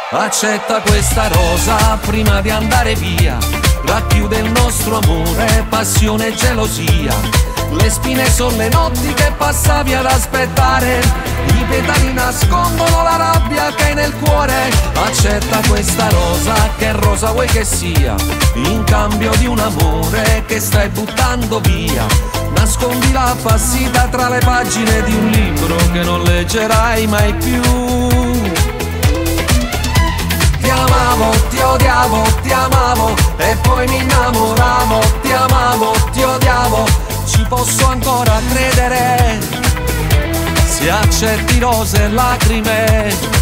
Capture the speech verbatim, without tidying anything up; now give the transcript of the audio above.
Accetta questa rosa prima di andare via, racchiude il nostro amore, passione e gelosia. Le spine sono le notti che passavi ad aspettare, i petali nascondono la rabbia che hai nel cuore. Accetta questa rosa, che rosa vuoi che sia, in cambio di un amore che stai buttando via. Nascondi la passita tra le pagine di un libro che non leggerai mai più. Ti amavo, ti odiavo, ti amavo e poi mi innamoravo. Ti amavo, ti odiavo, ci posso ancora credere se accetti rose e lacrime.